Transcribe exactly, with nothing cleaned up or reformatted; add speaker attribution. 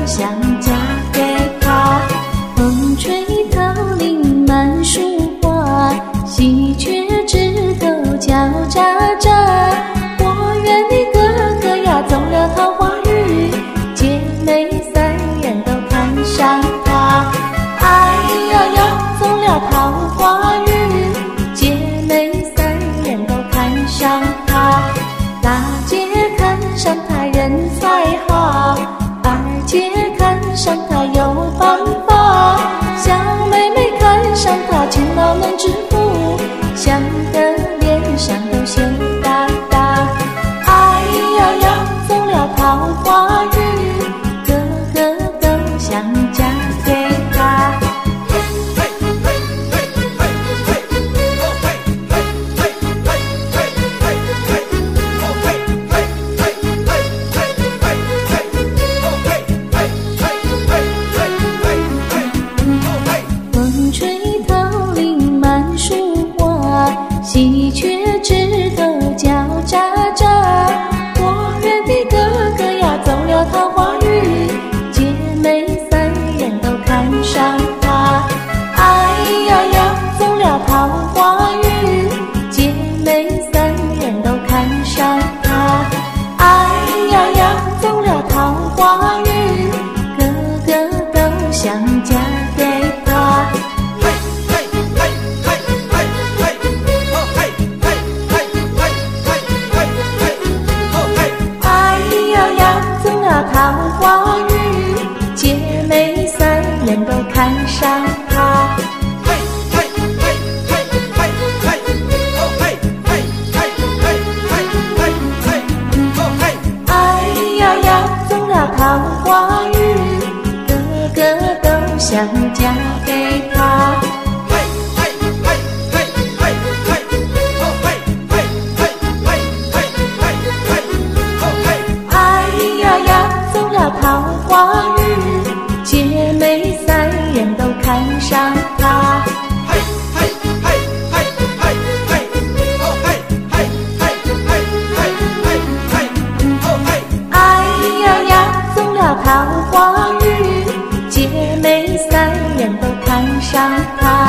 Speaker 1: 想嫁给他。风吹桃林满树花，喜鹊枝头叫喳喳。我愿你哥哥呀中了桃花运，姐妹三人都看上他。哎呀呀，中了桃花运，姐妹三人都看上他。大姐看上他人才好，二姐看上他有办法，小妹妹看上他勤劳能致富，想得脸上都羞答答。哎呀呀，中了桃花运，个个都想嫁给他。风吹桃林满树花，喜鹊枝头叫喳喳。我愿你哥哥呀中了桃花运，姐妹三人都看上他。哎呀呀，中了桃花运，姐妹三人都看上他。哎呀呀，中了桃花运，个个都想嫁给他。哎呀呀，中了桃花运，姐妹三人都看上他。哎呀呀，中了桃花运，个个都想嫁给他。哎呀呀，中了桃花运，姐妹三人都看上他。哎呀呀，中了桃花运，姐妹三人都看上他。